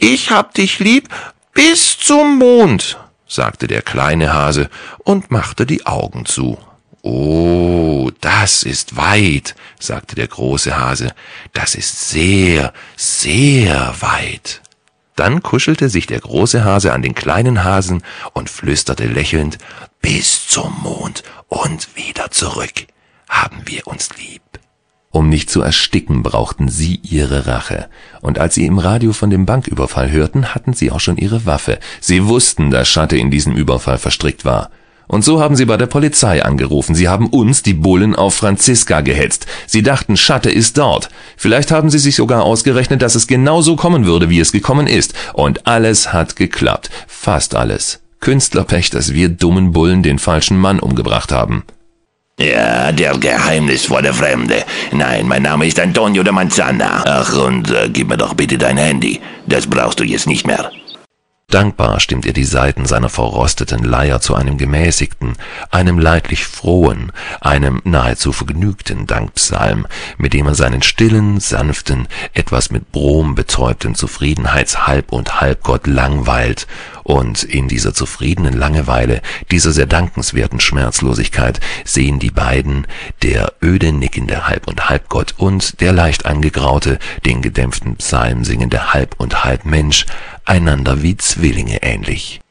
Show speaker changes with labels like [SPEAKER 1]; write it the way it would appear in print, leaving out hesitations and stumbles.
[SPEAKER 1] Ich hab dich lieb bis zum Mond, sagte der kleine Hase und machte die Augen zu. »Oh, das ist weit«, sagte der große Hase, »das ist sehr, sehr weit.« Dann kuschelte sich der große Hase an den kleinen Hasen und flüsterte lächelnd, »Bis zum Mond und wieder zurück, haben wir uns lieb.« Um nicht zu ersticken, brauchten sie ihre Rache. Und als sie im Radio von dem Banküberfall hörten, hatten sie auch schon ihre Waffe. Sie wussten, dass Schatte in diesem Überfall verstrickt war. Und so haben sie bei der Polizei angerufen. Sie haben uns, die Bullen, auf Franziska gehetzt. Sie dachten, Schatte ist dort. Vielleicht haben sie sich sogar ausgerechnet, dass es genau so kommen würde, wie es gekommen ist. Und alles hat geklappt. Fast alles. Künstlerpech, dass wir dummen Bullen den falschen Mann umgebracht haben.
[SPEAKER 2] Ja, der geheimnisvolle Fremde. Nein, mein Name ist Antonio de Manzana. Ach, und gib mir doch bitte dein Handy. Das brauchst du jetzt nicht mehr.
[SPEAKER 1] Dankbar stimmt er die Saiten seiner verrosteten Leier zu einem gemäßigten, einem leidlich frohen, einem nahezu vergnügten Dankpsalm, mit dem er seinen stillen, sanften, etwas mit Brom betäubten Zufriedenheits-Halb- und Halbgott langweilt, und in dieser zufriedenen Langeweile, dieser sehr dankenswerten Schmerzlosigkeit sehen die beiden, der öde nickende Halb- und Halbgott und der leicht angegraute, den gedämpften Psalm singende Halb- und Halbmensch, einander wie Zwillinge ähnlich.